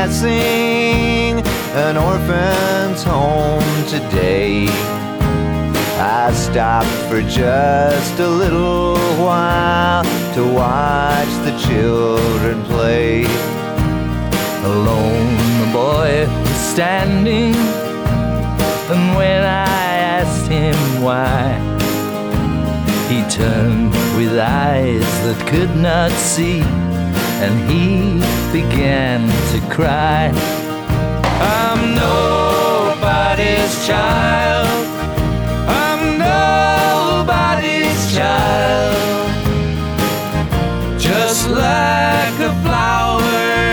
passing an orphan's home today. I stopped for just a little while to watch the children play. Alone the boy was standing, and when I asked him why, he turned with eyes that could not see, and he began to cry. I'm nobody's child, I'm nobody's child, just like a flower,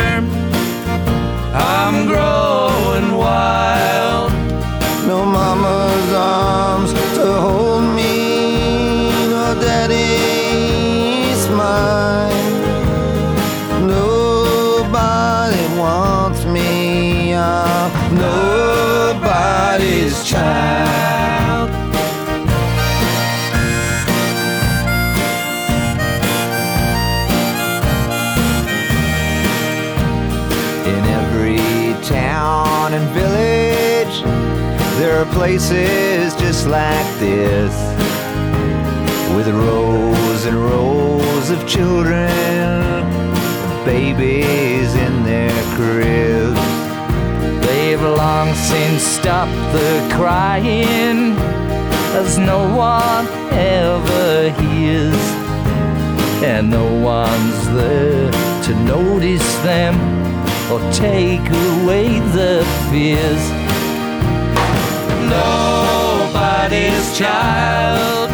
I'm growing wild. No mama's arms to hold me, no daddy's mine. Nobody wants me, I'm nobody's child. In every town and village, there are places just like this, with rows and rows of children, babies in their cribs. They've long since stopped the crying, as no one ever hears, and no one's there to notice them or take away the fears. Nobody's child,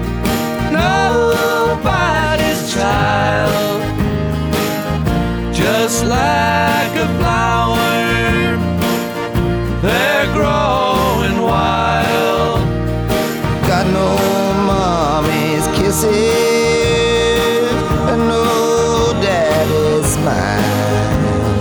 nobody's child, just like a flower, they're growing wild. Got no mommy's kisses and no daddy's smile.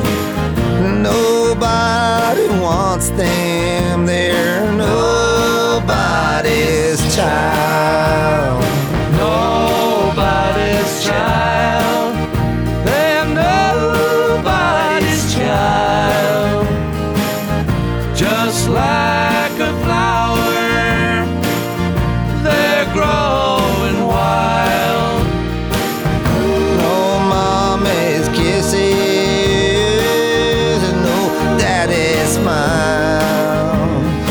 Nobody wants them, they're nobody's child. Nobody's child, they're nobody's child, just like a flower, they're growing wild. No mommy's kisses and no daddy's smile.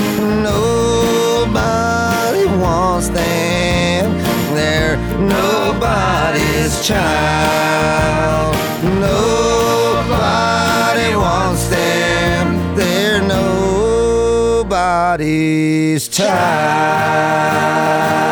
Nobody wants them, they're nobody's child. Nobody wants them, they're nobody's child.